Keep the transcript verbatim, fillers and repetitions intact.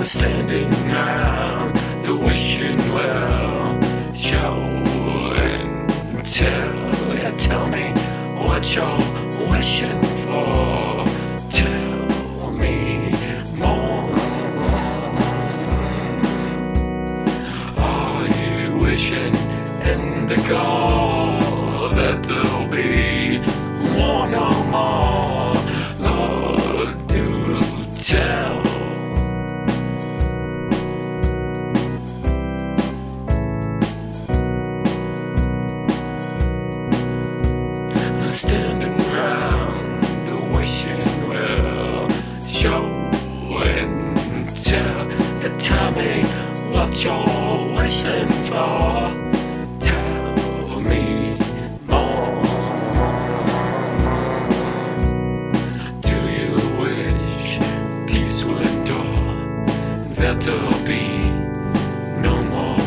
standing round the wishing well. Show and tell, yeah, tell me what you're wishing for. Tell me more. Are you wishing in the goal that there'll be one or more? Lord, do tell. Standing round the wishing well, show and tell, tell me what you're wishing for. Tell me more. Do you wish peace will endure, that there'll be no more